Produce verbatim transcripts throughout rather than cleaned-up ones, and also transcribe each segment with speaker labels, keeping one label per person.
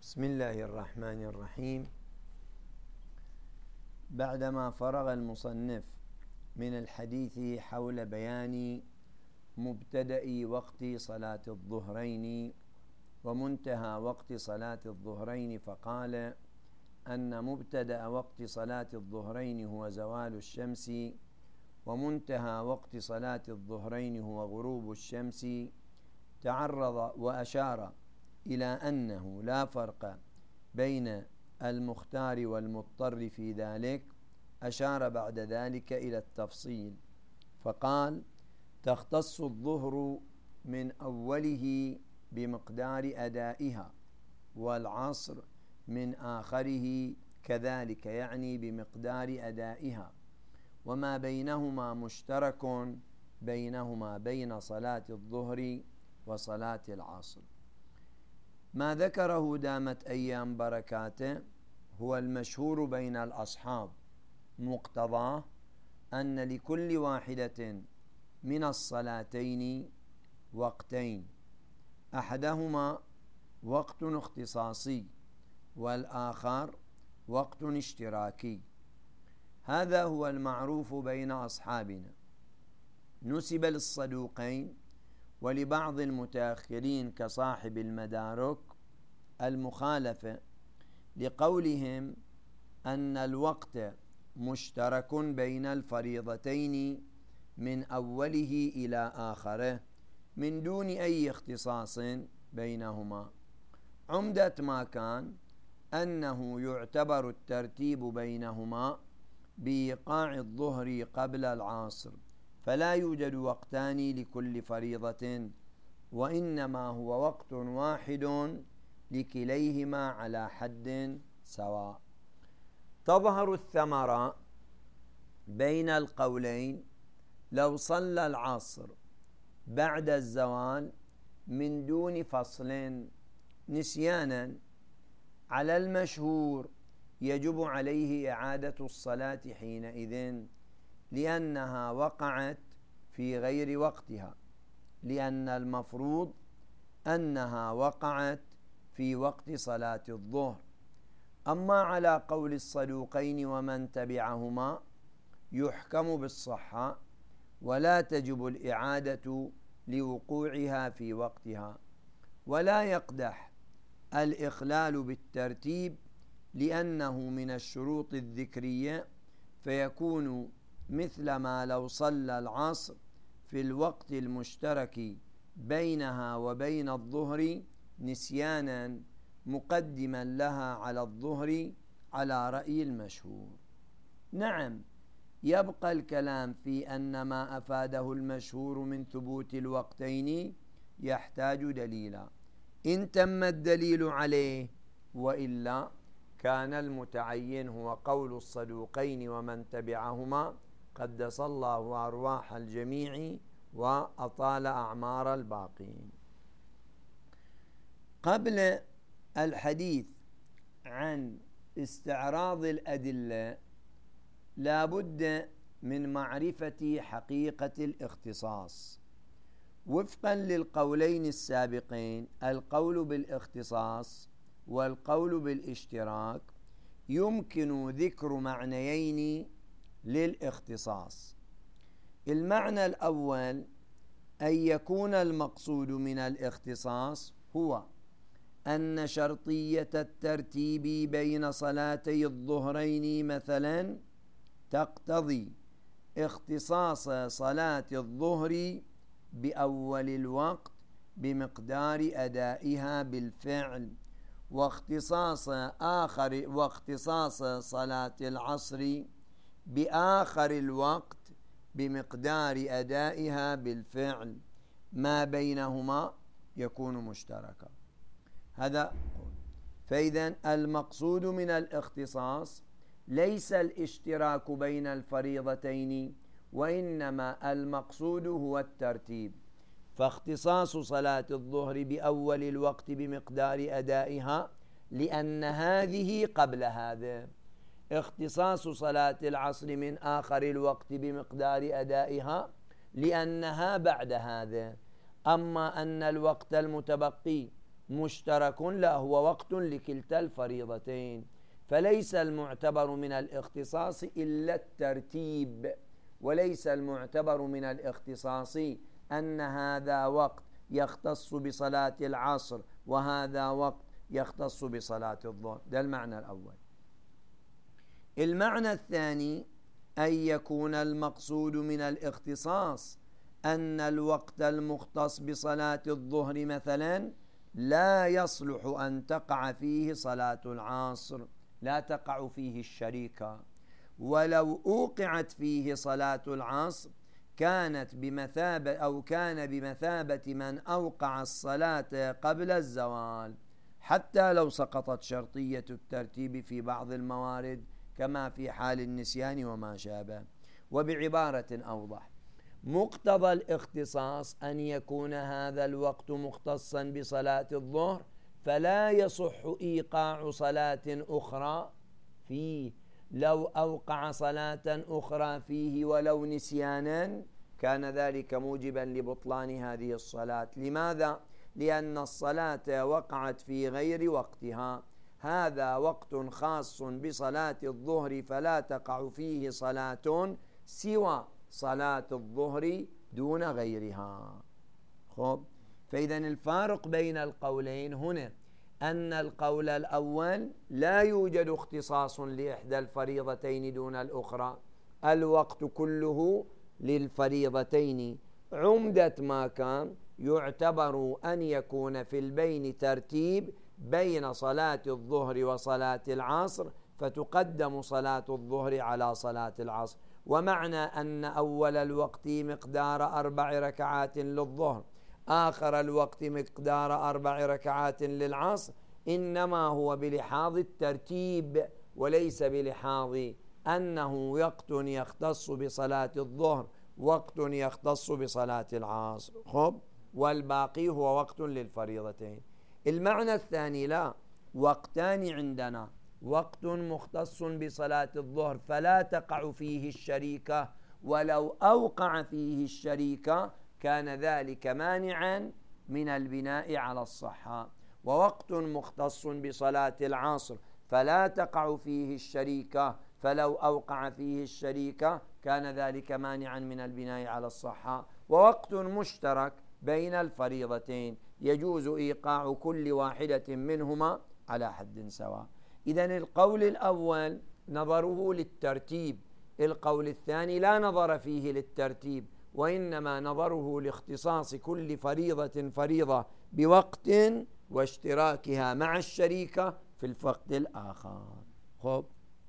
Speaker 1: بسم الله الرحمن الرحيم. بعدما فرغ المصنف من الحديث حول بيان مبتدأ وقت صلاة الظهرين ومنتهى وقت صلاة الظهرين، فقال أن مبتدأ وقت صلاة الظهرين هو زوال الشمس، ومنتهى وقت صلاة الظهرين هو غروب الشمس. تعرض وأشار إلى أنه لا فرق بين المختار والمضطر في ذلك. أشار بعد ذلك إلى التفصيل فقال: تختص الظهر من أوله بمقدار أدائها، والعصر من آخره كذلك، يعني بمقدار أدائها، وما بينهما مشترك بينهما بين صلاة الظهر وصلاة العصر. ما ذكره دامت أيام بركاته هو المشهور بين الأصحاب، مقتضاه أن لكل واحدة من الصلاتين وقتين، أحدهما وقت اختصاصي والآخر وقت اشتراكي. هذا هو المعروف بين أصحابنا. نسب للصدوقين ولبعض المتأخرين كصاحب المدارك المخالفة لقولهم أن الوقت مشترك بين الفريضتين من أوله إلى آخره من دون أي اختصاص بينهما. عمدة ما كان أنه يعتبر الترتيب بينهما بإيقاع الظهر قبل العصر، فلا يوجد وقتان لكل فريضة، وإنما هو وقت واحد لكليهما على حد سواء. تظهر الثمرة بين القولين لو صلى العصر بعد الزوال من دون فصل نسيانا، على المشهور يجب عليه إعادة الصلاة حينئذ، لأنها وقعت في غير وقتها، لأن المفروض أنها وقعت في وقت صلاة الظهر. أما على قول الصدوقين ومن تبعهما يحكم بالصحة، ولا تجب الإعادة لوقوعها في وقتها، ولا يقدح الإخلال بالترتيب لأنه من الشروط الذكرية، فيكون مثل ما لو صلى العصر في الوقت المشترك بينها وبين الظهر نسيانا مقدما لها على الظهر على رأي المشهور. نعم، يبقى الكلام في أن ما أفاده المشهور من ثبوت الوقتين يحتاج دليلا، إن تم الدليل عليه، وإلا كان المتعين هو قول الصدوقين ومن تبعهما قدس الله أرواح الجميع وأطال أعمار الباقين. قبل الحديث عن استعراض الأدلة لا بد من معرفة حقيقة الاختصاص. وفقا للقولين السابقين، القول بالاختصاص والقول بالاشتراك، يمكن ذكر معنيين للاختصاص. المعنى الأول أن يكون المقصود من الاختصاص هو أن شرطية الترتيب بين صلاتي الظهرين مثلا تقتضي اختصاص صلاة الظهر بأول الوقت بمقدار أدائها بالفعل، واختصاص آخر واختصاص صلاة العصر بآخر الوقت بمقدار أدائها بالفعل، ما بينهما يكون مشتركا. هذا فإذا المقصود من الاختصاص ليس الاشتراك بين الفريضتين، وإنما المقصود هو الترتيب. فاختصاص صلاة الظهر بأول الوقت بمقدار أدائها لأن هذه قبل هذا، اختصاص صلاة العصر من آخر الوقت بمقدار أدائها لأنها بعد هذا. أما أن الوقت المتبقي مشترك، لا هو وقت لكلتا الفريضتين، فليس المعتبر من الاختصاص إلا الترتيب، وليس المعتبر من الاختصاص أن هذا وقت يختص بصلاة العصر وهذا وقت يختص بصلاة الظهر. ده المعنى الأول. المعنى الثاني أن يكون المقصود من الاختصاص أن الوقت المختص بصلاة الظهر مثلا لا يصلح أن تقع فيه صلاة العصر، لا تقع فيه الشريكة، ولو أوقعت فيه صلاة العصر كانت بمثابة أو كان بمثابة من أوقع الصلاة قبل الزوال، حتى لو سقطت شرطية الترتيب في بعض الموارد كما في حال النسيان وما شابه. وبعبارة أوضح، مقتضى الاختصاص أن يكون هذا الوقت مختصا بصلاة الظهر، فلا يصح إيقاع صلاة أخرى فيه. لو أوقع صلاة أخرى فيه ولو نسيانا كان ذلك موجبا لبطلان هذه الصلاة. لماذا؟ لأن الصلاة وقعت في غير وقتها، هذا وقت خاص بصلاة الظهر فلا تقع فيه صلاة سوى صلاة الظهر دون غيرها. خب، فإذا الفارق بين القولين هنا أن القول الأول لا يوجد اختصاص لإحدى الفريضتين دون الأخرى، الوقت كله للفريضتين، عمدة ما كان يعتبر أن يكون في البين ترتيب بين صلاة الظهر وصلاة العصر، فتقدم صلاة الظهر على صلاة العصر. ومعنى أن أول الوقت مقدار أربع ركعات للظهر، آخر الوقت مقدار أربع ركعات للعصر، إنما هو بلحاظ الترتيب وليس بلحاظ أنه وقت يختص بصلاة الظهر وقت يختص بصلاة العصر. خب، والباقي هو وقت للفريضتين. المعنى الثاني، لا، وقتان عندنا، وقت مختص بصلاة الظهر فلا تقع فيه الشريكة، ولو أوقع فيه الشريكة كان ذلك مانعا من البناء على الصحة، ووقت مختص بصلاة العصر فلا تقع فيه الشريكة، فلو أوقع فيه الشريكة كان ذلك مانعا من البناء على الصحة، ووقت مشترك بين الفريضتين يجوز إيقاع كل واحدة منهما على حد سواء. إذن القول الأول نظره للترتيب، القول الثاني لا نظر فيه للترتيب، وإنما نظره لاختصاص كل فريضة فريضة بوقت واشتراكها مع الشريكة في الوقت الآخر. خب،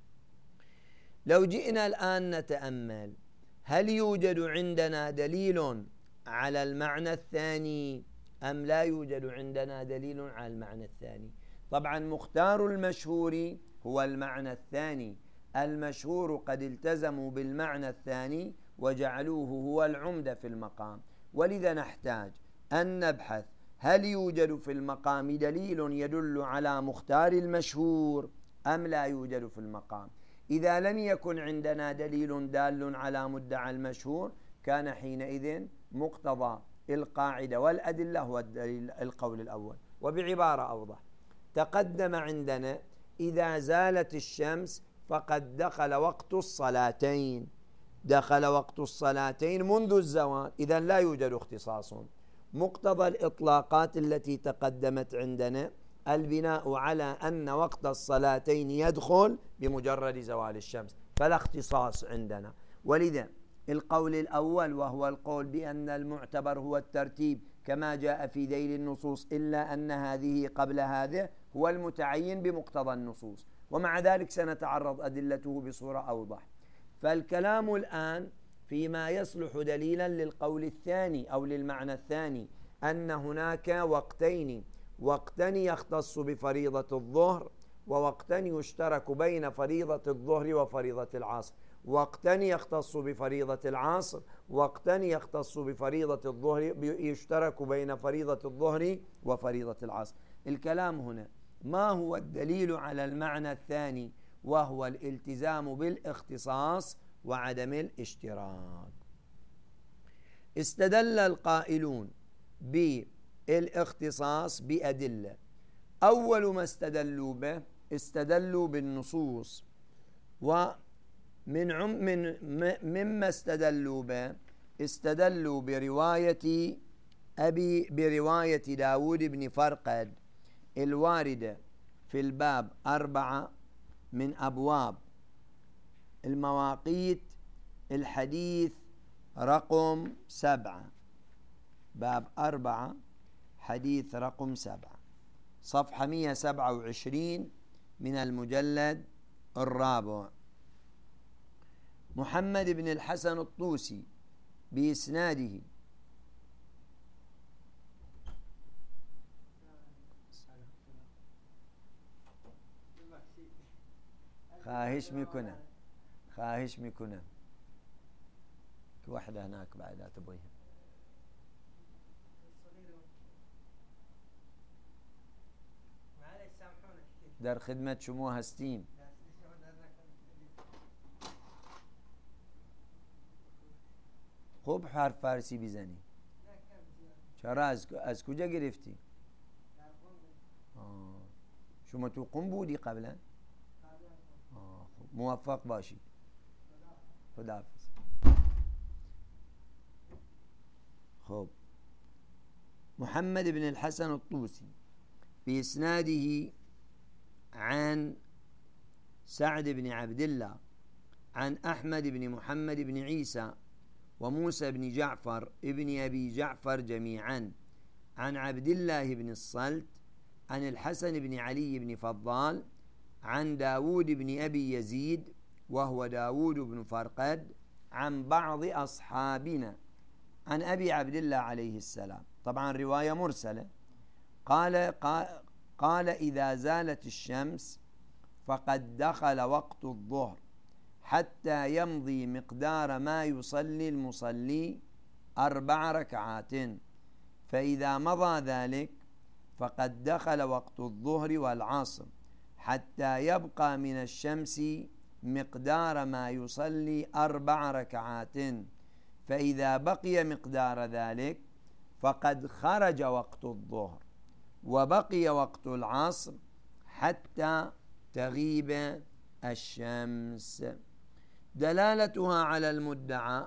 Speaker 1: لو جئنا الآن نتأمل، هل يوجد عندنا دليل على المعنى الثاني أم لا يوجد عندنا دليل على المعنى الثاني؟ طبعا مختار المشهور هو المعنى الثاني، المشهور قد التزموا بالمعنى الثاني وجعلوه هو العمدة في المقام، ولذا نحتاج أن نبحث هل يوجد في المقام دليل يدل على مختار المشهور أم لا يوجد في المقام. إذا لم يكن عندنا دليل دال على مدعى المشهور كان حينئذ مقتضى القاعدة والأدلة هو الدليل القول الأول. وبعبارة أوضح، تقدم عندنا إذا زالت الشمس فقد دخل وقت الصلاتين، دخل وقت الصلاتين منذ الزوال، إذن لا يوجد اختصاص. مقتضى الإطلاقات التي تقدمت عندنا البناء على أن وقت الصلاتين يدخل بمجرد زوال الشمس، فلا اختصاص عندنا. ولذا القول الأول وهو القول بأن المعتبر هو الترتيب كما جاء في ذيل النصوص، إلا أن هذه قبل هذه هو المتعين بمقتضى النصوص، ومع ذلك سنتعرض أدلته بصورة أوضح. فالكلام الآن فيما يصلح دليلا للقول الثاني أو للمعنى الثاني، أن هناك وقتين، وقتا يختص بفريضة الظهر ووقتا يشترك بين فريضة الظهر وفريضة العصر، وقتا يختص بفريضة العصر، وقتا يختص بفريضة الظهر يشترك بين فريضة الظهر وفريضة العصر. الكلام هنا ما هو الدليل على المعنى الثاني وهو الالتزام بالاختصاص وعدم الاشتراك. استدل القائلون الاختصاص بأدلة. أول ما استدلوا به استدلوا بالنصوص، ومن عم من مما استدلوا به استدلوا برواية أبي برواية داود بن فرقد الواردة في الباب أربعة من أبواب المواقيت، الحديث رقم سبعة، باب أربعة حديث رقم سبعة، صفحة مئة وسبعة وعشرين من المجلد الرابع. محمد بن الحسن الطوسي بإسناده خاهش ميكونا خاهش ميكونا واحدة هناك بعدها تبغيها در خدمة شمو هستیم. خوب حرف فارسی بزنی. چرا از, از کجا گرفتی؟ آه. شما تو قم بودی قبلا؟ آه. موفق باشی. خداحافظ. خب محمد بن الحسن الطوسي بإسناده عن سعد بن عبد الله عن أحمد بن محمد بن عيسى وموسى بن جعفر ابن أبي جعفر جميعا عن عبد الله بن الصلت عن الحسن بن علي بن فضال عن داود بن أبي يزيد وهو داود بن فرقد عن بعض أصحابنا عن أبي عبد الله عليه السلام. طبعا رواية مرسلة. قال, قال, قال إذا زالت الشمس فقد دخل وقت الظهر حتى يمضي مقدار ما يصلي المصلي أربع ركعات، فإذا مضى ذلك فقد دخل وقت الظهر والعصر حتى يبقى من الشمس مقدار ما يصلي أربع ركعات، فإذا بقي مقدار ذلك فقد خرج وقت الظهر وبقي وقت العصر حتى تغيب الشمس. دلالتها على المدعى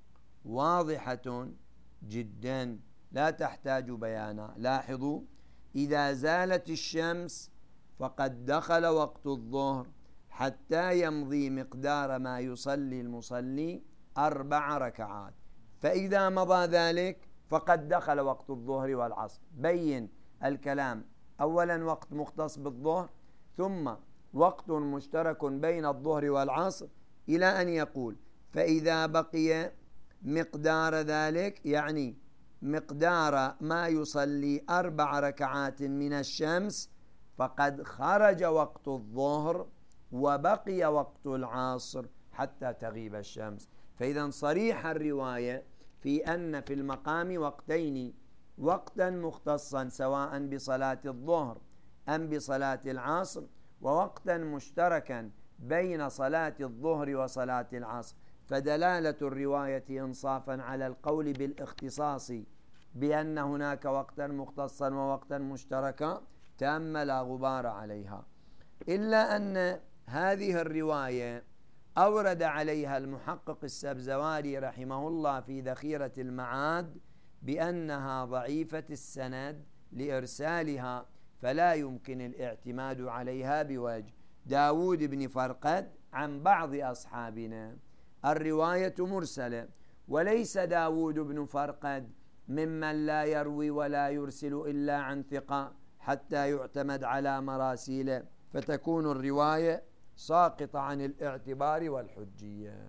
Speaker 1: واضحة جدا لا تحتاج بيانا. لاحظوا: إذا زالت الشمس فقد دخل وقت الظهر حتى يمضي مقدار ما يصلي المصلي أربع ركعات، فإذا مضى ذلك فقد دخل وقت الظهر والعصر. بين الكلام: أولا وقت مختص بالظهر، ثم وقت مشترك بين الظهر والعصر، إلى أن يقول: فإذا بقي مقدار ذلك، يعني مقدار ما يصلي أربع ركعات من الشمس، فقد خرج وقت الظهر وبقي وقت العصر حتى تغيب الشمس. فإذا صريح الرواية في أن في المقام وقتين: وقتا مختصا سواء بصلاة الظهر أم بصلاة العصر، ووقتا مشتركا بين صلاة الظهر وصلاة العصر. فدلالة الرواية إنصافا على القول بالاختصاص بأن هناك وقتا مختصا ووقتا مشتركا تام لا غبار عليها، إلا أن هذه الرواية أورد عليها المحقق السبزواري رحمه الله في ذخيرة المعاد بأنها ضعيفة السند لإرسالها، فلا يمكن الاعتماد عليها بوجه. داود بن فرقد عن بعض أصحابنا، الرواية مرسلة، وليس داود بن فرقد ممن لا يروي ولا يرسل إلا عن ثقة حتى يعتمد على مراسيله، فتكون الرواية ساقطة عن الاعتبار والحجية.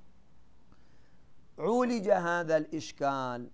Speaker 1: عولج هذا الإشكال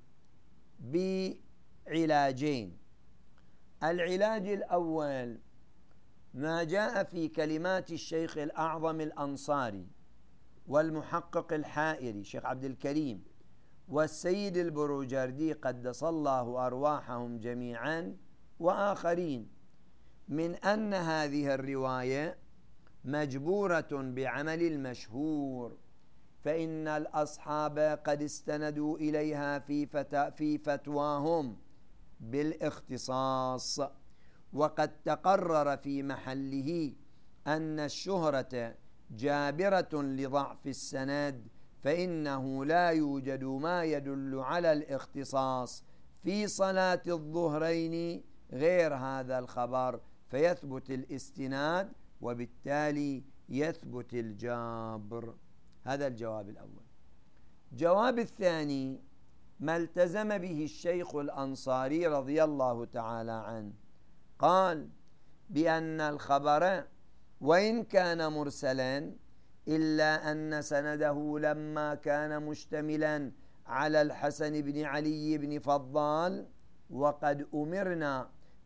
Speaker 1: بعلاجين. العلاج الأول ما جاء في كلمات الشيخ الأعظم الأنصاري والمحقق الحائري شيخ عبد الكريم والسيد البروجردي قدس الله أرواحهم جميعا وآخرين، من أن هذه الرواية مجبورة بعمل المشهور، فإن الأصحاب قد استندوا إليها في, في فتواهم بالاختصاص. وقد تقرر في محله أن الشهرة جابرة لضعف السند، فإنه لا يوجد ما يدل على الاختصاص في صلاة الظهرين غير هذا الخبر، فيثبت الاستناد وبالتالي يثبت الجابر. هذا الجواب الأول. جواب الثاني ما التزم به الشيخ الأنصاري رضي الله تعالى عنه، قال بأن الخبر وإن كان مرسلا إلا أن سنده لما كان مشتملا على الحسن بن علي بن فضال، وقد أمرنا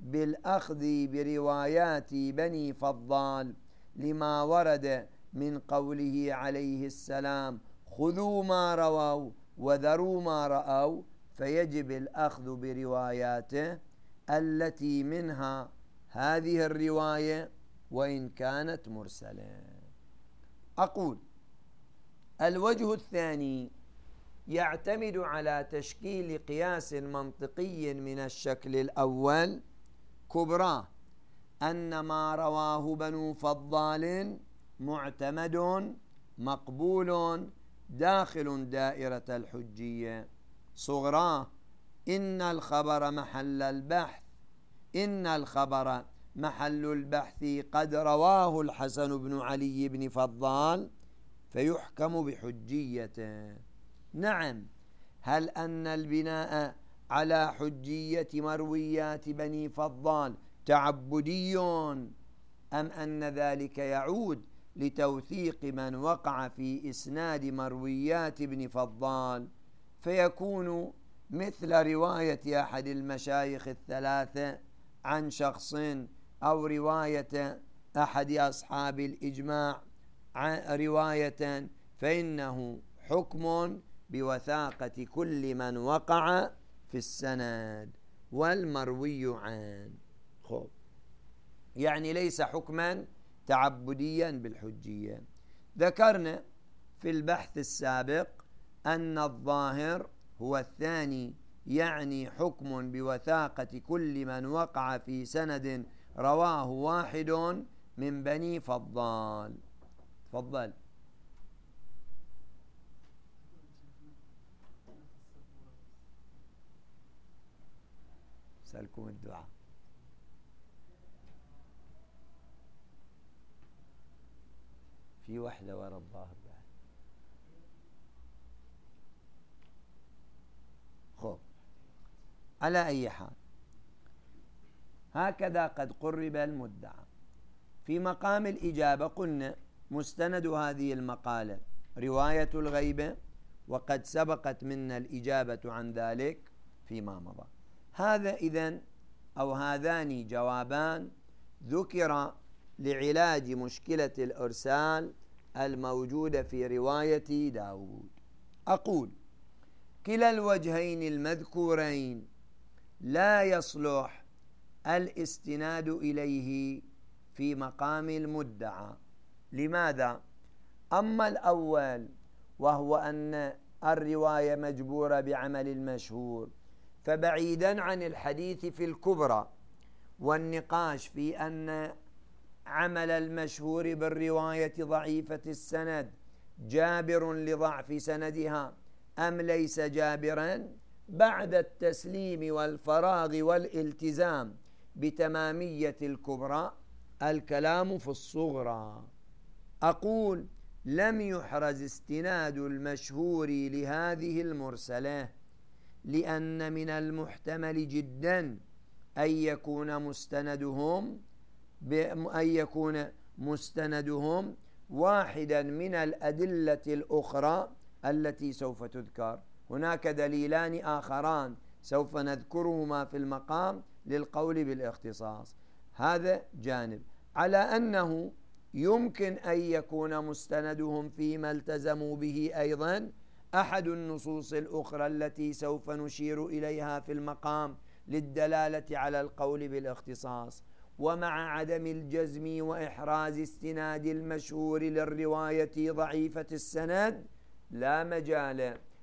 Speaker 1: بالأخذ بروايات بني فضال لما ورد من قوله عليه السلام خذوا ما رووا وذروا ما رأوا، فيجب الأخذ برواياته التي منها هذه الرواية وإن كانت مرسلة. أقول الوجه الثاني يعتمد على تشكيل قياس منطقي من الشكل الأول كبرى، أن ما رواه بنو فضال معتمد مقبول داخل دائرة الحجية. صغرى إن الخبر محل البحث إن الخبر محل البحث قد رواه الحسن بن علي بن فضال فيحكم بحجيته. نعم، هل أن البناء على حجية مرويات بني فضال تعبدي أم أن ذلك يعود لتوثيق من وقع في إسناد مرويات ابن فضال، فيكون مثل رواية أحد المشايخ الثلاثة عن شخص، أو رواية أحد أصحاب الإجماع رواية، فإنه حكم بوثاقة كل من وقع في السند والمروي عنه. خب، يعني ليس حكما تعبديا بالحجية. ذكرنا في البحث السابق أن الظاهر هو الثاني، يعني حكم بوثاقة كل من وقع في سند رواه واحد من بني فضال. تفضل. سألكم الدعاء. في وحدة ورا الظاهر بعد. خب، على أي حال هكذا قد قرب المدعى. في مقام الإجابة قلنا مستند هذه المقالة رواية الغيبة، وقد سبقت منا الإجابة عن ذلك فيما مضى. هذا إذن أو هذان جوابان ذكر لعلاج مشكلة الإرسال الموجودة في رواية داود. أقول كلا الوجهين المذكورين لا يصلح الاستناد إليه في مقام المدعى. لماذا؟ أما الأول وهو أن الرواية مجبورة بعمل المشهور، فبعيدا عن الحديث في الكبرى والنقاش في أن عمل المشهور بالرواية ضعيفة السند جابر لضعف سندها أم ليس جابرا، بعد التسليم والفراغ والالتزام بتمامية الكبرى الكلام في الصغرى. أقول لم يحرز استناد المشهور لهذه المرسلة، لأن من المحتمل جدا أن يكون مستندهم أن يكون مستندهم واحدا من الأدلة الأخرى التي سوف تذكر. هناك دليلان آخران سوف نذكرهما في المقام للقول بالاختصاص. هذا جانب، على أنه يمكن أن يكون مستندهم فيما التزموا به أيضا أحد النصوص الأخرى التي سوف نشير إليها في المقام للدلالة على القول بالاختصاص. ومع عدم الجزم وإحراز استناد المشهور للرواية ضعيفة السند لا مجال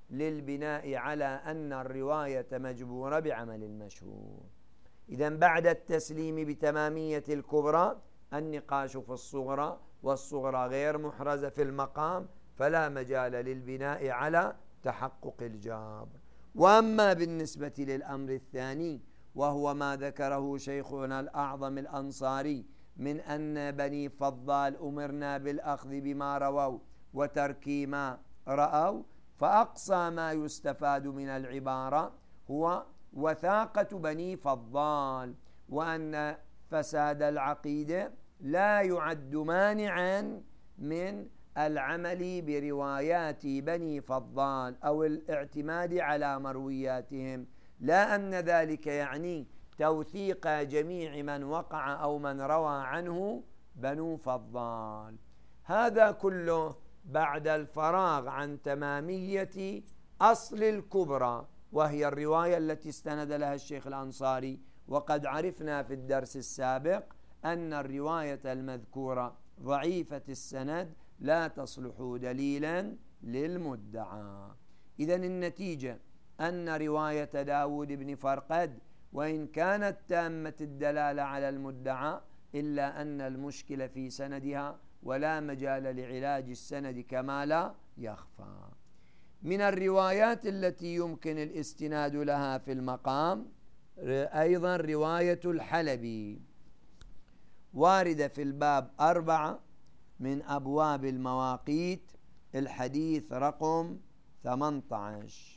Speaker 1: للبناء على أن الرواية مجبورة بعمل المشهور. إذن بعد التسليم بتمامية الكبرى النقاش في الصغرى، والصغرى غير محرزة في المقام، فلا مجال للبناء على تحقق الجابر. وأما بالنسبة للأمر الثاني وهو ما ذكره شيخنا الأعظم الأنصاري من أن بني فضال أمرنا بالأخذ بما رووا وترك ما رأوا، فأقصى ما يستفاد من العبارة هو وثاقة بني فضال، وأن فساد العقيدة لا يعد مانعا من العمل بروايات بني فضال أو الاعتماد على مروياتهم، لا أن ذلك يعني توثيق جميع من وقع أو من روى عنه بنو فضال. هذا كله بعد الفراغ عن تمامية أصل الكبرى، وهي الرواية التي استند لها الشيخ الأنصاري. وقد عرفنا في الدرس السابق أن الرواية المذكورة ضعيفة السند لا تصلح دليلا للمدعى. إذن النتيجة أن رواية داود بن فرقد وإن كانت تامة الدلالة على المدعى إلا أن المشكلة في سندها، ولا مجال لعلاج السند كما لا يخفى. من الروايات التي يمكن الاستناد لها في المقام أيضا رواية الحلبي، واردة في الباب أربعة من أبواب المواقيت، الحديث رقم ثمانية عشر،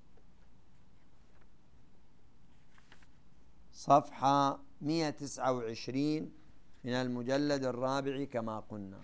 Speaker 1: صفحة مئة وتسعة وعشرين من المجلد الرابع كما قلنا.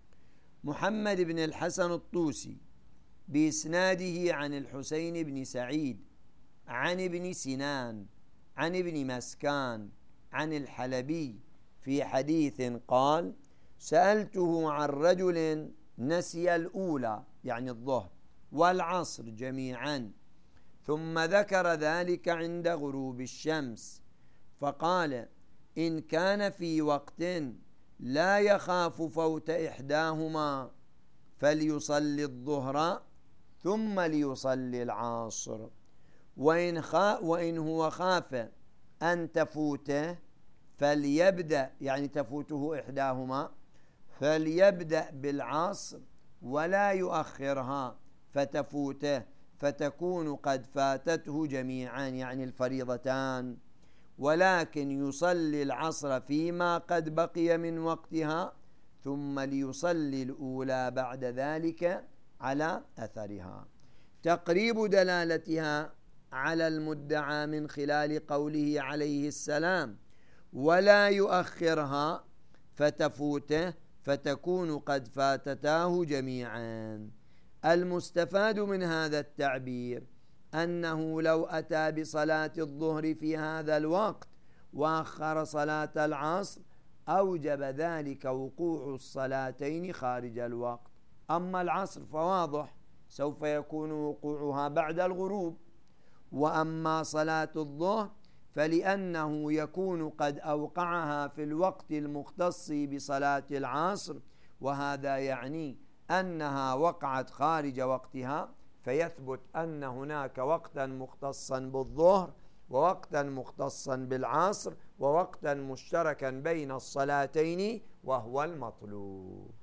Speaker 1: محمد بن الحسن الطوسي بإسناده عن الحسين بن سعيد عن ابن سنان عن ابن مسكان عن الحلبي في حديث قال: سألته عن رجل نسي الأولى يعني الظهر والعصر جميعا، ثم ذكر ذلك عند غروب الشمس، فقال: إن كان في وقت لا يخاف فوت إحداهما فليصلي الظهر ثم ليصلي العصر، وإن, خا وإن هو خاف أن تفوته فليبدأ يعني تفوته إحداهما فليبدأ بالعصر ولا يؤخرها فتفوته فتكون قد فاتته جميعا يعني الفريضتان، ولكن يصلي العصر فيما قد بقي من وقتها ثم ليصلي الأولى بعد ذلك على أثرها. تقريب دلالتها على المدعى من خلال قوله عليه السلام: ولا يؤخرها فتفوته فتكون قد فاتتاه جميعا. المستفاد من هذا التعبير أنه لو أتى بصلاة الظهر في هذا الوقت وأخر صلاة العصر أوجب ذلك وقوع الصلاتين خارج الوقت. أما العصر فواضح سوف يكون وقوعها بعد الغروب، وأما صلاة الظهر فلأنه يكون قد أوقعها في الوقت المختص بصلاة العصر، وهذا يعني أنها وقعت خارج وقتها، فيثبت أن هناك وقتا مختصا بالظهر ووقتا مختصا بالعصر ووقتا مشتركا بين الصلاتين وهو المطلوب.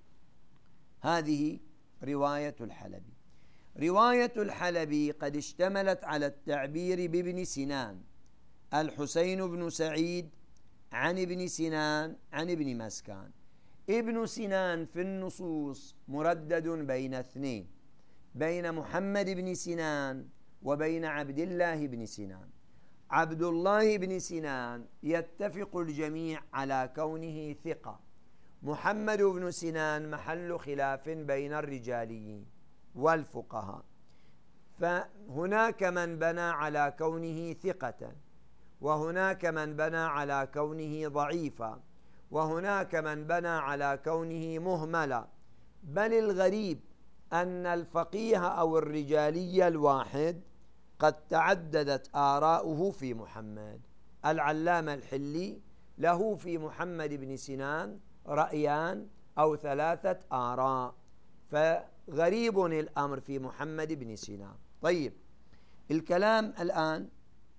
Speaker 1: هذه رواية الحلبي. رواية الحلبي قد اشتملت على التعبير بابن سنان، الحسين بن سعيد عن ابن سنان عن ابن مسكان. ابن سنان في النصوص مردد بين اثنين، بين محمد بن سنان وبين عبد الله بن سنان. عبد الله بن سنان يتفق الجميع على كونه ثقة، محمد بن سنان محل خلاف بين الرجاليين والفقهاء، فهناك من بنى على كونه ثقة، وهناك من بنى على كونه ضعيفا، وهناك من بنى على كونه مهملا. بل الغريب أن الفقيه أو الرجالي الواحد قد تعددت آراؤه في محمد. العلامة الحلي له في محمد بن سنان رأيان أو ثلاثة آراء، غريب الأمر في محمد بن سينان. طيب، الكلام الآن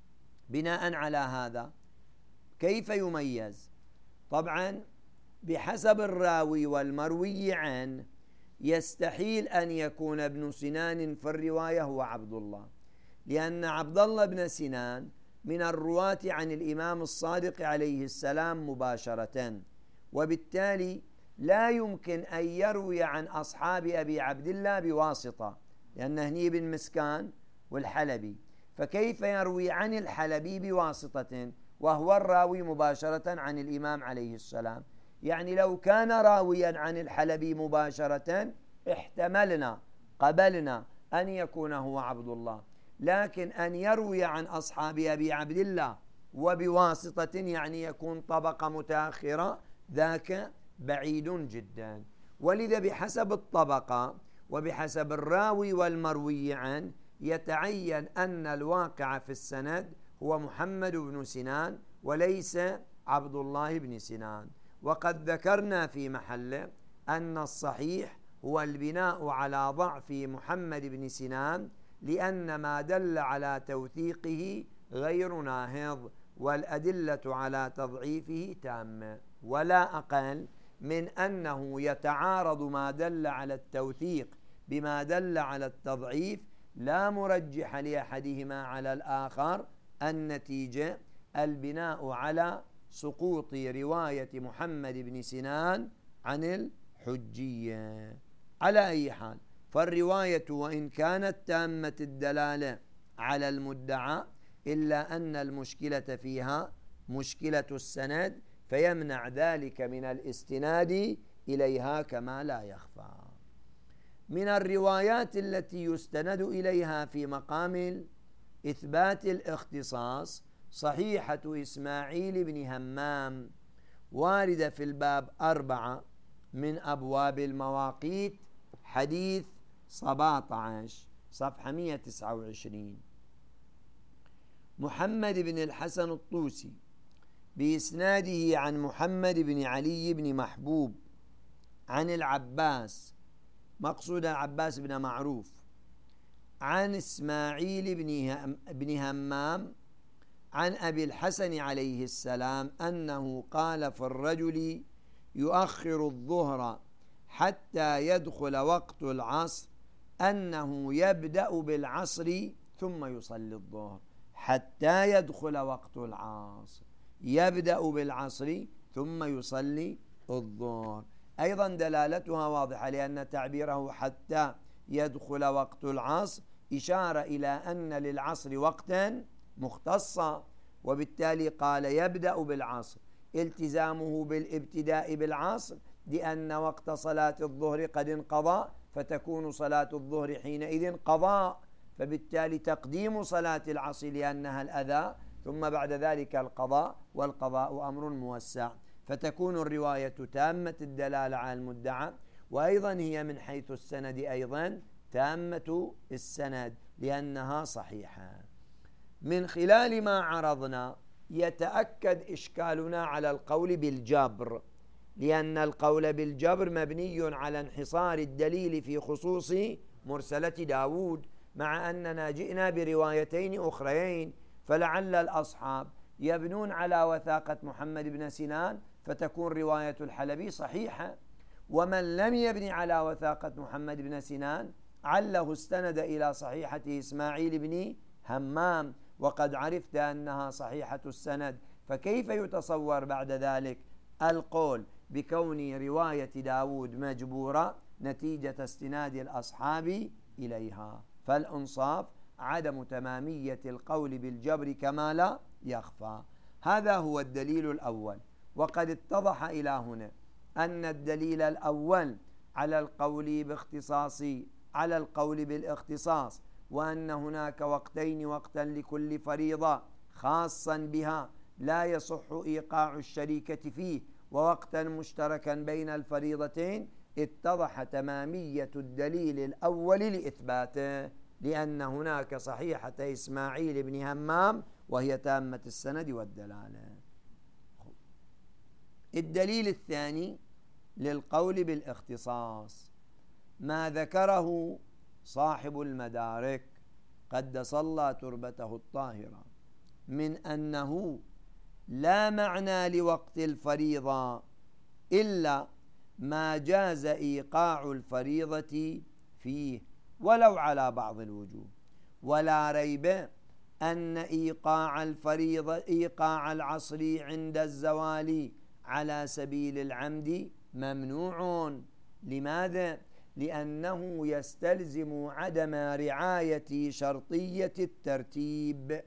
Speaker 1: بناء على هذا كيف يميز؟ طبعا بحسب الراوي والمروي عنه يستحيل أن يكون ابن سنان في الرواية هو عبد الله، لأن عبد الله بن سنان من الرواة عن الإمام الصادق عليه السلام مباشرة، وبالتالي لا يمكن أن يروي عن أصحاب أبي عبد الله بواسطة، لأن هني بن مسكان والحلبي، فكيف يروي عن الحلبي بواسطة وهو الراوي مباشرة عن الإمام عليه السلام؟ يعني لو كان راويا عن الحلبي مباشرة احتملنا قبلنا أن يكون هو عبد الله، لكن أن يروي عن أصحاب أبي عبد الله وبواسطة يعني يكون طبقة متأخرة، ذاك بعيد جدا. ولذا بحسب الطبقة وبحسب الراوي والمروي عنه يتعين أن الواقع في السند هو محمد بن سنان وليس عبد الله بن سنان. وقد ذكرنا في محله أن الصحيح هو البناء على ضعف محمد بن سنان، لأن ما دل على توثيقه غير ناهض، والأدلة على تضعيفه تامة، ولا أقل من أنه يتعارض ما دل على التوثيق بما دل على التضعيف، لا مرجح لأحدهما على الآخر. النتيجة البناء على سقوط رواية محمد بن سنان عن الحجية. على أي حال، فالرواية وإن كانت تامة الدلالة على المدعى إلا أن المشكلة فيها مشكلة السند، فيمنع ذلك من الاستناد إليها كما لا يخفى. من الروايات التي يستند إليها في مقام إثبات الاختصاص صحيحة إسماعيل بن همام، واردة في الباب أربعة من أبواب المواقيت، حديث سبعة عشر صفحة مئة وتسعة وعشرين. محمد بن الحسن الطوسي بإسناده عن محمد بن علي بن محبوب عن العباس، مقصود العباس بن معروف، عن إسماعيل بن همام عن أبي الحسن عليه السلام أنه قال في الرجل يؤخر الظهر حتى يدخل وقت العصر أنه يبدأ بالعصر ثم يصلي الظهر. حتى يدخل وقت العصر يبدأ بالعصر ثم يصلي الظهر، أيضا دلالتها واضحة، لأن تعبيره حتى يدخل وقت العصر إشارة إلى أن للعصر وقتا مختصا، وبالتالي قال يبدأ بالعصر، التزامه بالابتداء بالعصر لأن وقت صلاة الظهر قد انقضى، فتكون صلاة الظهر حينئذ قضاء، فبالتالي تقديم صلاة العصر لأنها الأذى، ثم بعد ذلك القضاء، والقضاء أمر موسع، فتكون الرواية تامة الدلالة على المدعى، وأيضا هي من حيث السند أيضا تامة السند لأنها صحيحة. من خلال ما عرضنا يتأكد إشكالنا على القول بالجبر، لأن القول بالجبر مبني على انحصار الدليل في خصوص مرسلة داود، مع أننا جئنا بروايتين أخريين، فلعل الأصحاب يبنون على وثاقة محمد بن سنان فتكون رواية الحلبي صحيحة، ومن لم يبني على وثاقة محمد بن سنان عله استند إلى صحيحة إسماعيل بن همام، وقد عرفت أنها صحيحة السند، فكيف يتصور بعد ذلك القول بكون رواية داود مجبورة نتيجة استناد الأصحاب إليها؟ فالإنصاف عدم تمامية القول بالجبر كما لا يخفى. هذا هو الدليل الأول، وقد اتضح إلى هنا أن الدليل الأول على القول باختصاص على القول بالاختصاص، وأن هناك وقتين، وقتا لكل فريضة خاصا بها لا يصح إيقاع الشريكة فيه، ووقتا مشتركا بين الفريضتين، اتضح تمامية الدليل الأول لإثباته، لأن هناك صحيحة إسماعيل بن همام وهي تامة السند والدلالة. الدليل الثاني للقول بالاختصاص ما ذكره صاحب المدارك قدس الله تربته الطاهرة من أنه لا معنى لوقت الفريضة إلا ما جاز إيقاع الفريضة فيه ولو على بعض الوجوه، ولا ريب أن إيقاع الفريضة إيقاع العصر عند الزوال على سبيل العمد ممنوع. لماذا؟ لأنه يستلزم عدم رعاية شرطية الترتيب،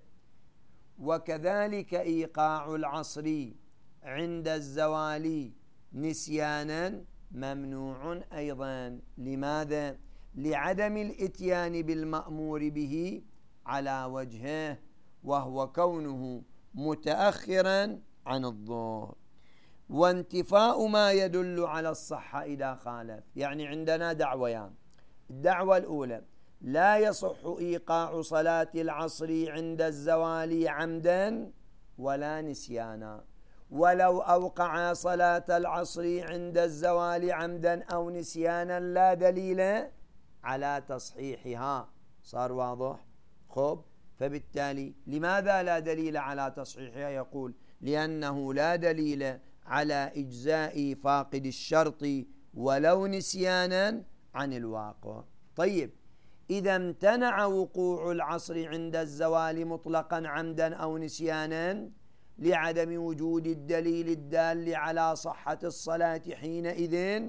Speaker 1: وكذلك إيقاع العصر عند الزوال نسيانا ممنوع أيضا. لماذا؟ لعدم الإتيان بالمأمور به على وجهه، وهو كونه متأخرا عن الظهر، وانتفاء ما يدل على الصحة إذا خالف. يعني عندنا دعويان: الدعوة الأولى لا يصح إيقاع صلاة العصر عند الزوال عمدا ولا نسيانا، ولو أوقع صلاة العصر عند الزوال عمدا أو نسيانا لا دليل على تصحيحها. صار واضح؟ خب، فبالتالي لماذا لا دليل على تصحيحها؟ يقول لأنه لا دليل على إجزاء فاقد الشرط ولو نسيانا عن الواقع. طيب، إذا امتنع وقوع العصر عند الزوال مطلقا عمدا أو نسيانا لعدم وجود الدليل الدال على صحة الصلاة، حينئذ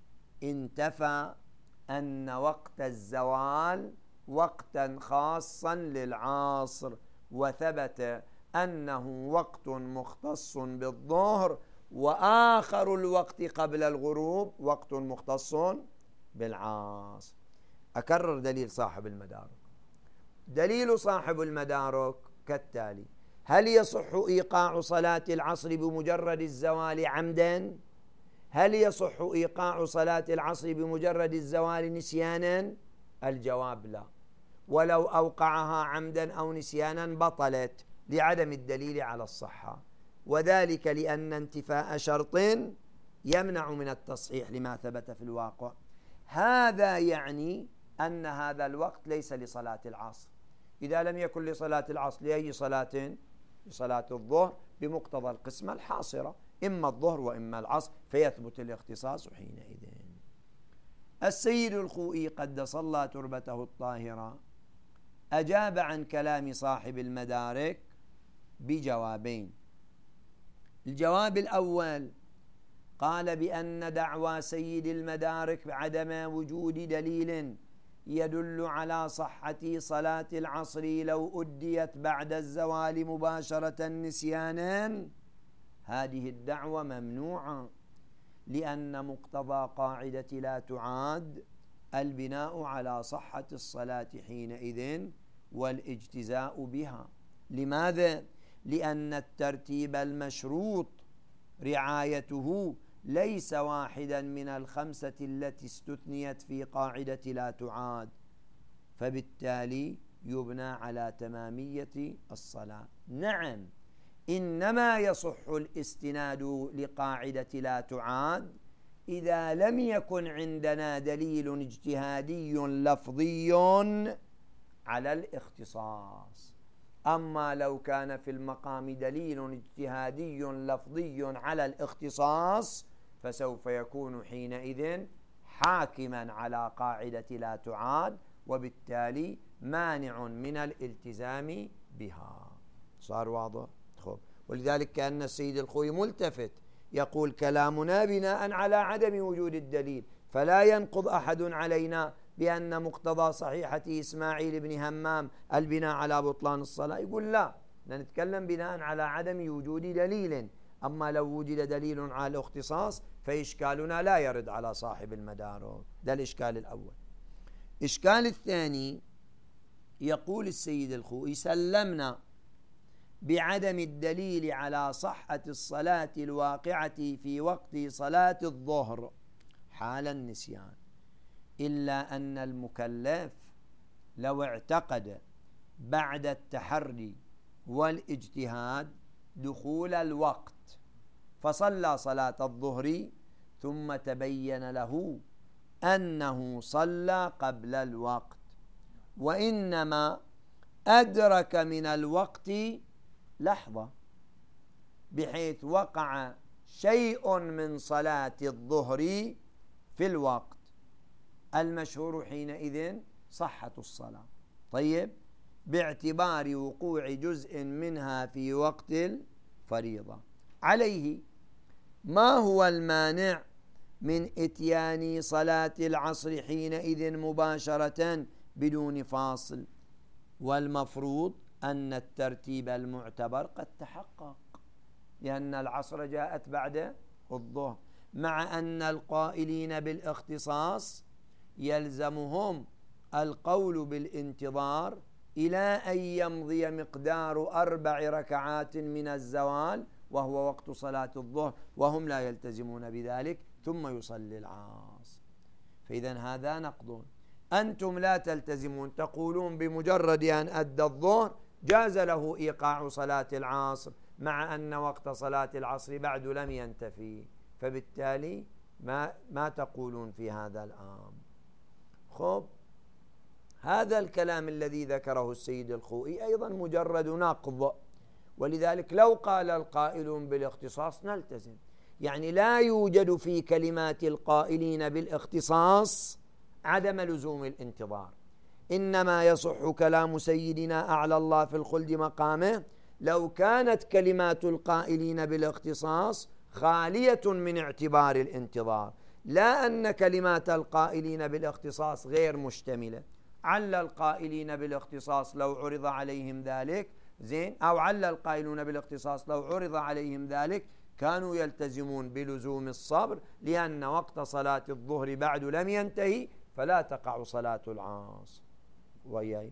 Speaker 1: انتفى أن وقت الزوال وقتا خاصا للعصر، وثبت أنه وقت مختص بالظهر، وآخر الوقت قبل الغروب وقت مختص بالعصر. أكرر دليل صاحب المدارك. دليل صاحب المدارك كالتالي: هل يصح إيقاع صلاة العصر بمجرد الزوال عمدا؟ هل يصح إيقاع صلاة العصر بمجرد الزوال نسيانا؟ الجواب لا، ولو أوقعها عمدا أو نسيانا بطلت لعدم الدليل على الصحة، وذلك لأن انتفاء شرط يمنع من التصحيح لما ثبت في الواقع. هذا يعني أن هذا الوقت ليس لصلاة العصر. إذا لم يكن لصلاة العصر لأي صلاة؟ لصلاة الظهر بمقتضى القسمة الحاصرة، إما الظهر وإما العصر، فيثبت الاختصاص حينئذ. السيد الخوئي قدس الله تربته الطاهرة أجاب عن كلام صاحب المدارك بجوابين. الجواب الأول قال بأن دعوى سيد المدارك بعدم وجود دليل يدل على صحة صلاة العصر لو أديت بعد الزوال مباشرة نسيانا، هذه الدعوة ممنوعة، لأن مقتضى قاعدة لا تعاد البناء على صحة الصلاة حينئذ والاجتزاء بها. لماذا؟ لأن الترتيب المشروط رعايته ليس واحدا من الخمسة التي استثنيت في قاعدة لا تعاد، فبالتالي يبنى على تمامية الصلاة. نعم، إنما يصح الاستناد لقاعدة لا تعاد إذا لم يكن عندنا دليل اجتهادي لفظي على الاختصاص. أما لو كان في المقام دليل اجتهادي لفظي على الاختصاص فسوف يكون حينئذ حاكما على قاعدة لا تعاد، وبالتالي مانع من الالتزام بها. صار واضح؟ خب، ولذلك كأن السيد الخوئي ملتفت يقول كلامنا بناء على عدم وجود الدليل، فلا ينقض أحد علينا بأن مقتضى صحيحة إسماعيل بن همام البناء على بطلان الصلاة. يقول لا، نتكلم بناء على عدم وجود دليل، أما لو وجد دليل على الاختصاص فإشكالنا لا يرد على صاحب المدارك. ده الإشكال الأول. الإشكال الثاني يقول السيد الخوئي سلمنا بعدم الدليل على صحة الصلاة الواقعة في وقت صلاة الظهر حال النسيان، إلا أن المكلف لو اعتقد بعد التحري والاجتهاد دخول الوقت فصلى صلاة الظهر ثم تبين له أنه صلى قبل الوقت، وإنما أدرك من الوقت لحظة، بحيث وقع شيء من صلاة الظهر في الوقت، المشهور حينئذ صحة الصلاة. طيب، باعتبار وقوع جزء منها في وقت الفريضة. عليه، ما هو المانع من إتيان صلاة العصر حينئذ مباشرة بدون فاصل؟ والمفروض أن الترتيب المعتبر قد تحقق، لأن العصر جاءت بعد الظهر، مع أن القائلين بالاختصاص يلزمهم القول بالانتظار إلى أن يمضي مقدار أربع ركعات من الزوال وهو وقت صلاة الظهر، وهم لا يلتزمون بذلك، ثم يصلي العصر. فإذا هذا نقض. أنتم لا تلتزمون، تقولون بمجرد أن أدى الظهر جاز له إيقاع صلاة العصر، مع أن وقت صلاة العصر بعد لم ينتفي، فبالتالي ما, ما تقولون في هذا الأمر. خب، هذا الكلام الذي ذكره السيد الخوئي أيضا مجرد نقض، ولذلك لو قال القائلون بالاختصاص نلتزم. يعني لا يوجد في كلمات القائلين بالاختصاص عدم لزوم الانتظار، إنما يصح كلام سيدنا أعلى الله في الخلد مقامه لو كانت كلمات القائلين بالاختصاص خالية من اعتبار الانتظار، لا أن كلمات القائلين بالاختصاص غير مشتملة. عل القائلين بالاختصاص لو عرض عليهم ذلك زين، أو عل القائلون بالاختصاص لو عرض عليهم ذلك كانوا يلتزمون بلزوم الصبر، لأن وقت صلاة الظهر بعد لم ينتهي، فلا تقع صلاة العصر. وياي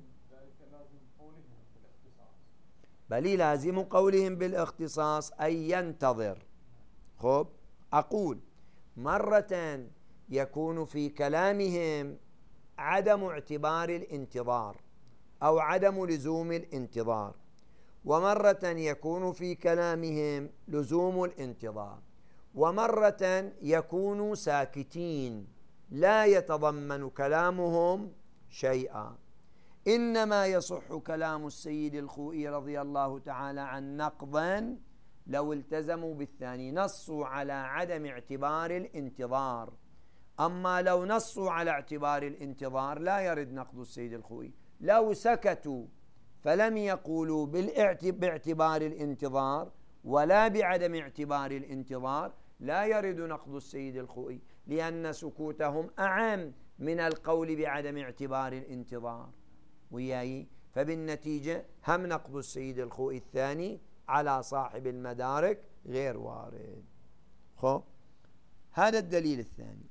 Speaker 1: بل لازم قولهم بالاختصاص أن ينتظر. خب، أقول مرة يكون في كلامهم عدم اعتبار الانتظار أو عدم لزوم الانتظار، ومرة يكون في كلامهم لزوم الانتظار، ومرة يكونوا ساكتين لا يتضمن كلامهم شيئا. إنما يصح كلام السيد الخوئي رضي الله تعالى عن نقضا لو التزموا بالثاني، نصوا على عدم اعتبار الانتظار. أما لو نصوا على اعتبار الانتظار لا يرد نقض السيد الخوئي. لو سكتوا فلم يقولوا باعتبار الانتظار ولا بعدم اعتبار الانتظار لا يرد نقض السيد الخوئي، لأن سكوتهم أعم من القول بعدم اعتبار الانتظار. وياي، فبالنتيجة هم نقض السيد الخوئي الثاني على صاحب المدارك غير وارد. خب، هذا الدليل الثاني.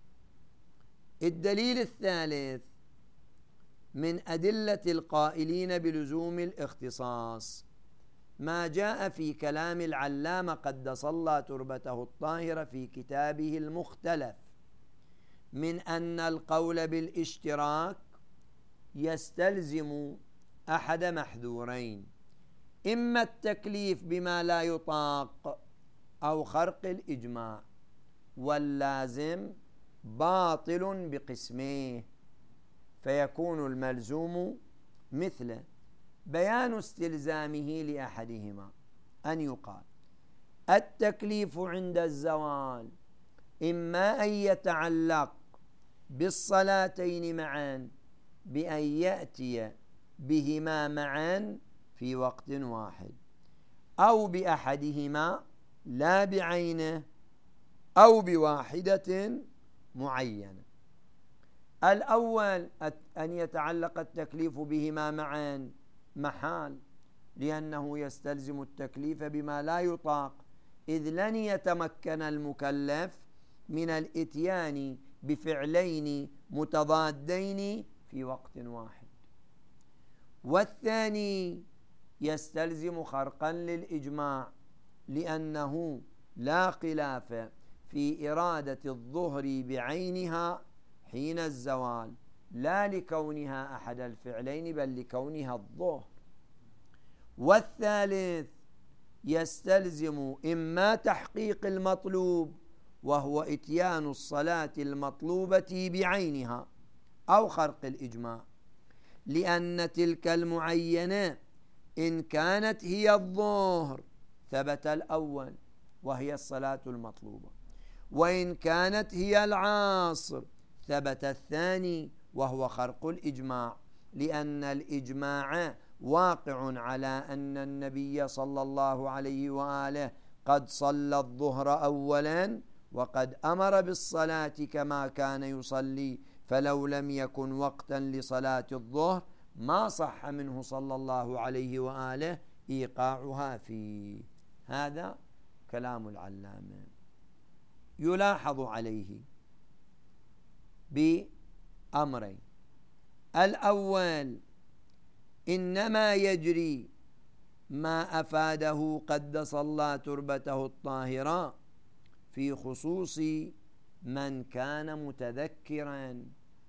Speaker 1: الدليل الثالث من أدلة القائلين بلزوم الاختصاص ما جاء في كلام العلامة قدس الله تربته الطاهرة في كتابه المختلف من أن القول بالاشتراك يستلزم أحد محذورين: إما التكليف بما لا يطاق أو خرق الإجماع، واللازم باطل بقسميه، فيكون الملزوم مثله. بيان استلزامه لأحدهما أن يقال: التكليف عند الزوال إما أن يتعلق بالصلاتين معا بأن يأتي بهما معا في وقت واحد، أو بأحدهما لا بعينه، أو بواحدة معينة. الأول أن يتعلق التكليف بهما معا محال، لأنه يستلزم التكليف بما لا يطاق، إذ لن يتمكن المكلف من الإتيان بفعلين متضادين في وقت واحد. والثاني يستلزم خرقا للإجماع، لأنه لا خلاف في إرادة الظهر بعينها حين الزوال، لا لكونها أحد الفعلين بل لكونها الظهر. والثالث يستلزم إما تحقيق المطلوب وهو إتيان الصلاة المطلوبة بعينها أو خرق الإجماع، لأن تلك المعينة إن كانت هي الظهر ثبت الأول وهي الصلاة المطلوبة، وإن كانت هي العصر ثبت الثاني وهو خرق الإجماع، لأن الإجماع واقع على أن النبي صلى الله عليه وآله قد صلى الظهر أولا وقد أمر بالصلاة كما كان يصلي، فلو لم يكن وقتا لصلاة الظهر ما صح منه صلى الله عليه وآله إيقاعها فيه. هذا كلام العلامة. يلاحظ عليه بأمرين: الأول إنما يجري ما أفاده قدس الله تربته الطاهرة في خصوص من كان متذكرا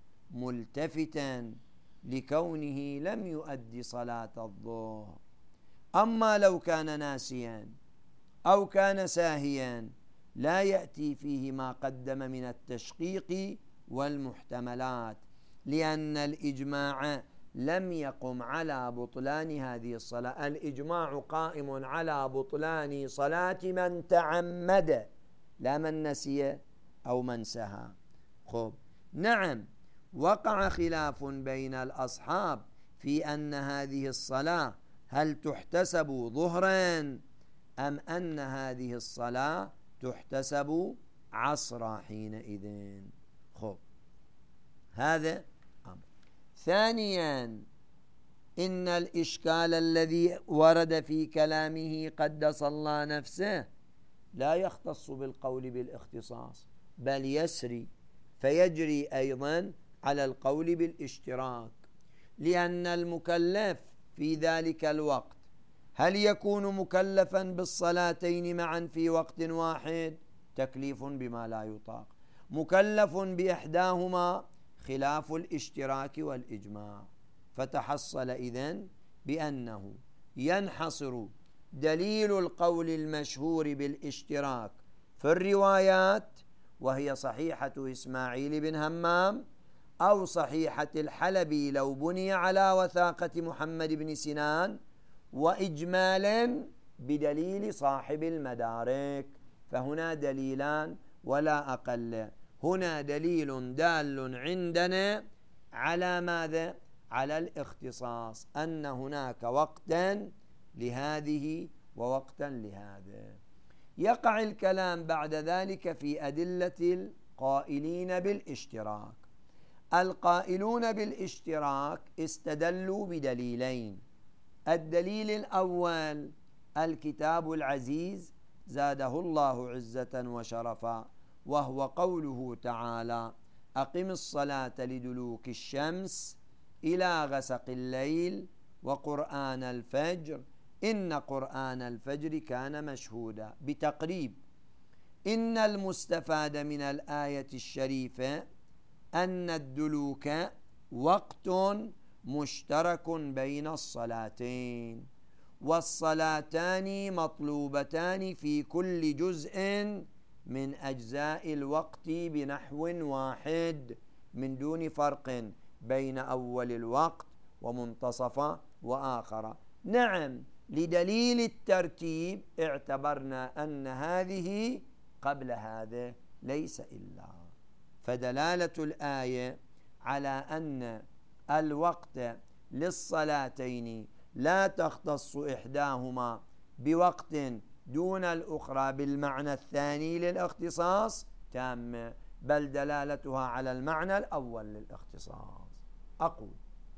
Speaker 1: ملتفتا لكونه لم يؤدي صلاة الظهر. أما لو كان ناسيا أو كان ساهيا لا يأتي فيه ما قدم من التشقيق والمحتملات، لأن الإجماع لم يقم على بطلان هذه الصلاة. الإجماع قائم على بطلان صلاة من تعمد، لا من نسي أو من سهى. خب نعم، وقع خلاف بين الأصحاب في أن هذه الصلاة هل تحتسب ظهرا أم أن هذه الصلاة تحتسب عصرا حينئذ. خب هذا أمر. ثانيا إن الإشكال الذي ورد في كلامه قدس الله نفسه لا يختص بالقول بالاختصاص، بل يسري فيجري أيضا على القول بالاشتراك، لأن المكلف في ذلك الوقت هل يكون مكلفا بالصلاتين معا في وقت واحد؟ تكليف بما لا يطاق. مكلف بإحداهما خلاف الاشتراك والإجماع. فتحصل إذن بأنه ينحصر دليل القول المشهور بالاشتراك في الروايات، وهي صحيحة إسماعيل بن همام أو صحيحة الحلبي لو بني على وثاقة محمد بن سنان، وإجمالا بدليل صاحب المدارك. فهنا دليلان ولا أقل. هنا دليل دال عندنا على ماذا؟ على الاختصاص، أن هناك وقتا لهذه ووقتا لهذا. يقع الكلام بعد ذلك في أدلة القائلين بالاشتراك. القائلون بالاشتراك استدلوا بدليلين: الدليل الأول الكتاب العزيز زاده الله عزة وشرفا، وهو قوله تعالى: أقم الصلاة لدلوك الشمس إلى غسق الليل وقرآن الفجر إن قرآن الفجر كان مشهودا. بتقريب إن المستفاد من الآية الشريفة أن الدلوك وقت مشترك بين الصلاتين، والصلاتان مطلوبتان في كل جزء من أجزاء الوقت بنحو واحد من دون فرق بين أول الوقت ومنتصفه وآخره. نعم، لدليل الترتيب اعتبرنا أن هذه قبل هذا ليس إلا. فدلالة الآية على أن الوقت للصلاتين لا تختص إحداهما بوقت دون الأخرى بالمعنى الثاني للاختصاص تامة، بل دلالتها على المعنى الأول للاختصاص. أقول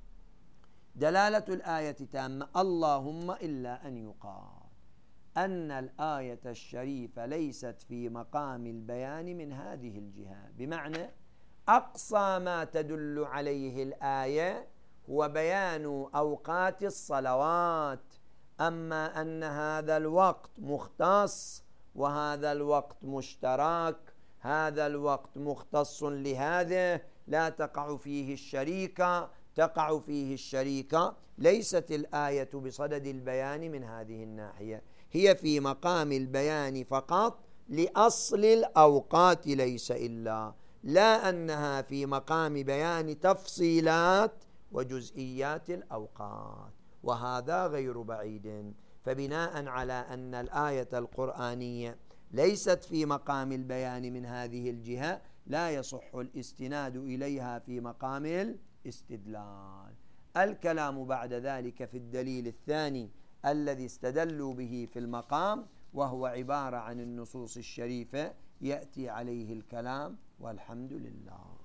Speaker 1: دلالة الآية تامة، اللهم إلا أن يقال أن الآية الشريفة ليست في مقام البيان من هذه الجهة، بمعنى أقصى ما تدل عليه الآية هو بيان أوقات الصلوات، أما أن هذا الوقت مختص وهذا الوقت مشترك، هذا الوقت مختص لهذا لا تقع فيه الشريكة، تقع فيه الشريكة، ليست الآية بصدد البيان من هذه الناحية، هي في مقام البيان فقط لأصل الأوقات ليس إلا، لا أنها في مقام بيان تفصيلات وجزئيات الأوقات، وهذا غير بعيد. فبناء على أن الآية القرآنية ليست في مقام البيان من هذه الجهة، لا يصح الاستناد إليها في مقام الاستدلال. الكلام بعد ذلك في الدليل الثاني الذي استدلوا به في المقام، وهو عبارة عن النصوص الشريفة، يأتي عليه الكلام، والحمد لله.